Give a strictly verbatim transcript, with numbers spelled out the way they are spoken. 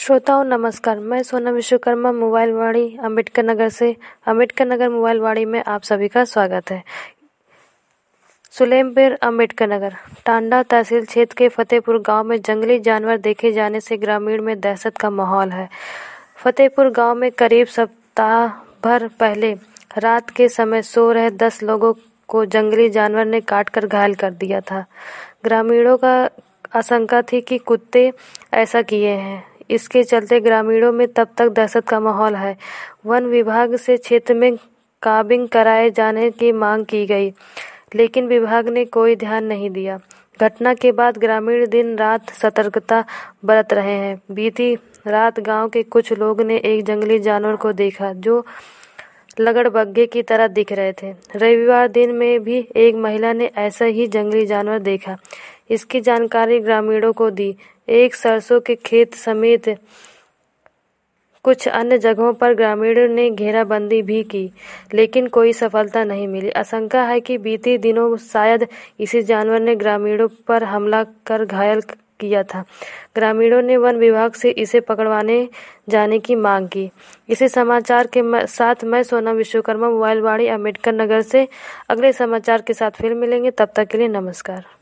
श्रोताओं नमस्कार। मैं सोनम विश्वकर्मा मोबाइल वाड़ी अम्बेडकर नगर से अम्बेडकर नगर मोबाइल वाड़ी में आप सभी का स्वागत है। सुलेमपुर अम्बेडकर नगर टांडा तहसील क्षेत्र के फतेहपुर गांव में जंगली जानवर देखे जाने से ग्रामीण में दहशत का माहौल है। फतेहपुर गांव में करीब सप्ताह भर पहले रात के समय सो रहे दस लोगों को जंगली जानवर ने काटकर घायल कर दिया था। ग्रामीणों का आशंका थी कि कुत्ते ऐसा किए हैं। इसके चलते ग्रामीणों में तब तक दहशत का माहौल है। वन विभाग से क्षेत्र में काबिंग कराए जाने की मांग की गई, लेकिन विभाग ने कोई ध्यान नहीं दिया। घटना के बाद ग्रामीण दिन रात सतर्कता बरत रहे हैं। बीती रात गांव के कुछ लोग ने एक जंगली जानवर को देखा जो लगड़बग्घे की तरह दिख रहे थे। रविवार दिन में भी एक महिला ने ऐसा ही जंगली जानवर देखा। इसकी जानकारी ग्रामीणों को दी। एक सरसों के खेत समेत कुछ अन्य जगहों पर ग्रामीणों ने घेराबंदी भी की, लेकिन कोई सफलता नहीं मिली। आशंका है कि बीते दिनों शायद इसी जानवर ने ग्रामीणों पर हमला कर घायल किया था। ग्रामीणों ने वन विभाग से इसे पकड़वाने जाने की मांग की। इसी समाचार के साथ मैं सोनम विश्वकर्मा मोबाइल वाड़ी अम्बेडकर नगर से अगले समाचार के साथ फिर मिलेंगे। तब तक के लिए नमस्कार।